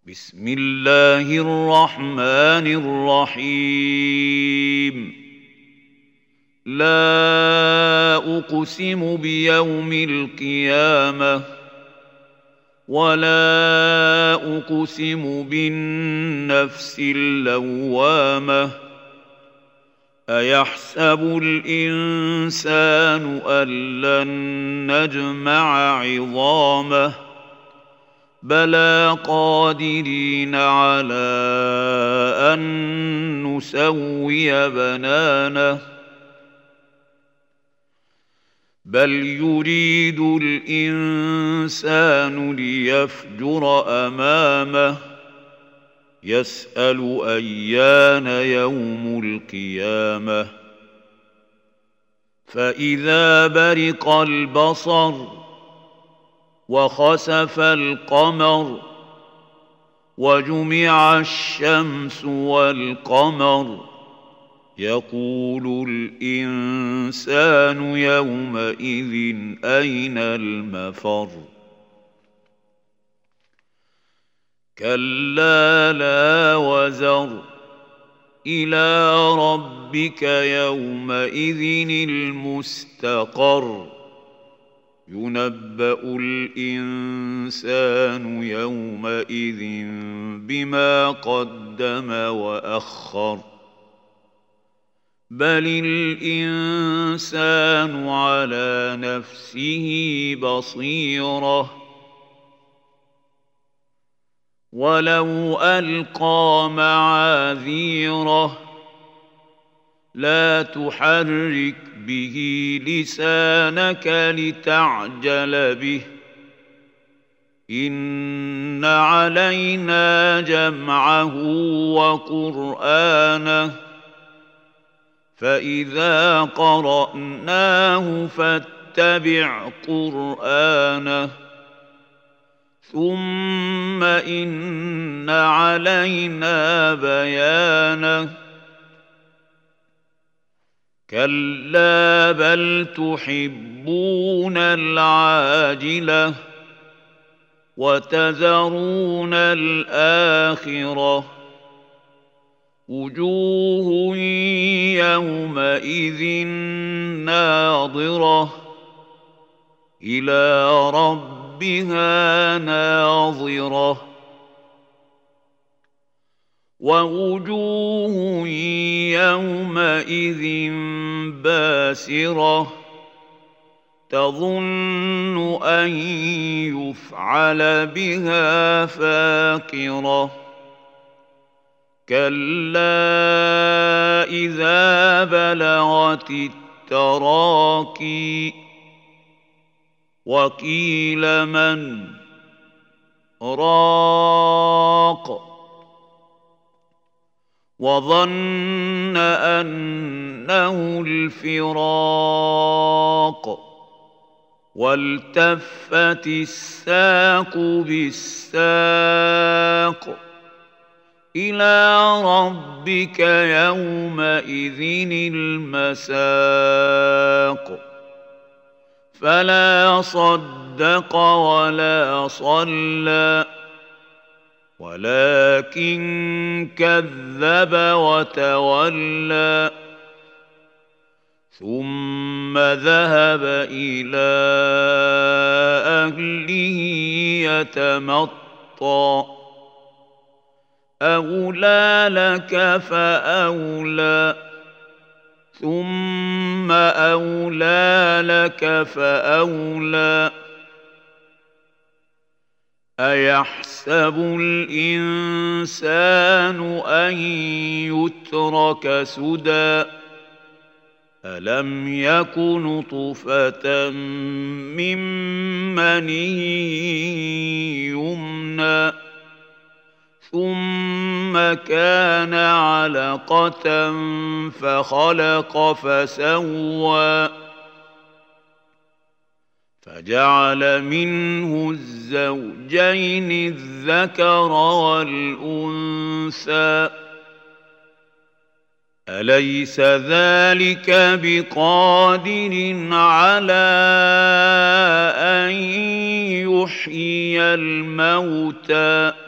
بسم الله الرحمن الرحيم. لا أقسم بيوم القيامة ولا أقسم بالنفس اللوامة. أيحسب الإنسان أن لن نجمع عظامه بلى قادرين على أن نسوي بنانه بل يريد الإنسان ليفجر أمامه يسأل أيان يوم القيامة. فإذا برق البصر وخسف القمر وجمع الشمس والقمر يقول الإنسان يومئذ أين المفر. كلا لا وزر إلى ربك يومئذ المستقر. ينبأ الإنسان يومئذ بما قدم وأخر بل الإنسان على نفسه بصيرة ولو ألقى معاذيره لا تحرك به لسانك لتعجل به إن علينا جمعه وقرآنه فإذا قرأناه فاتبع قرآنه ثم إن علينا بيانه. كلا بل تحبون العاجلة وتذرون الآخرة وجوه يومئذ ناظرة إلى ربها ناظرة ووجوه يومئذ باسرة تظن أن يفعل بها فاقرة. كلا إذا بلغت التراقي وقيل من راق وظن أنه الفراق والتفت الساق بالساق إلى ربك يومئذ المساق. فلا صدق ولا صلى ولكن كذب وتولى ثم ذهب إلى أهله يتمطى. أولى لك فأولى ثم أولى لك فأولى. أيحسب الإنسان أن يترك سدى ألم يك نطفة من مني يمنى ثم كان علقة فخلق فسوى فجعل منه الزوجين الذكر والأنثى. أليس ذلك بقادر على أن يحيي الموتى